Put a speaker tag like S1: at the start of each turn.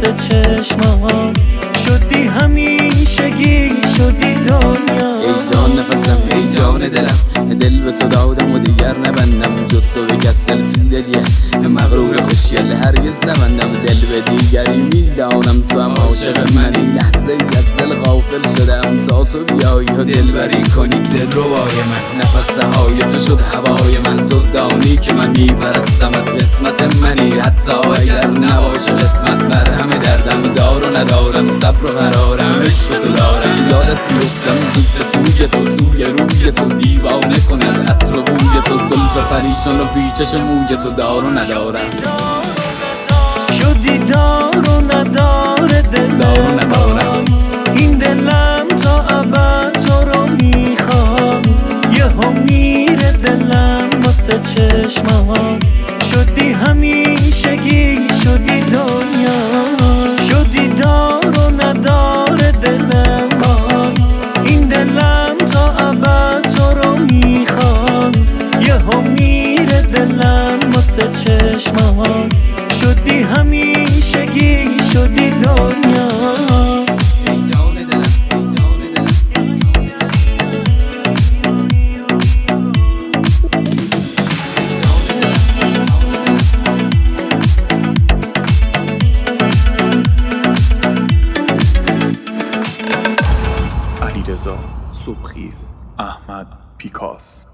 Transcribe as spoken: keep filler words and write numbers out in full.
S1: واسه چشمام، شدی همیشگی، شدی دنیا.
S2: ای جان نفسم، ای جان دلم، دل به تو دادم و دیگر نبندم جز تو به کسل تو دلیه. مغرور خوشگل هرگز نبندم، دل به دیگری میدانم تو هم عاشق منی. لحظه ای از دل غافل شدم تا تو بیایی و دل بری کنی دل روای من. نفس های تو شد هوای من، تو دانی که من میپرستمت، قسمت منی حتی اگر نباشه قسمت. مرهم دردم دار و ندارم، صبر و قرارم، عشق تو دارم. یادت میفتم زود به سوی تو، سوی روی تو، دیوانه کند عطر و بوی تو، زلف پریشان و پیچش موی تو، دار و ندارم.
S1: شدی دار و نداره دلم، این دلم تا ابد تو رو میخوام. یه هم میره دلم واسه چشمام، شدی همیشگی، شدی دنیا. شدی دار و نداره دلم، این دلم تا ابد تو رو میخوام. یه هم میره دلم واسه چشمام، شدی همیشگی، شدی دنیا.
S3: علیرضا صبحخیز، احمد پیکاس.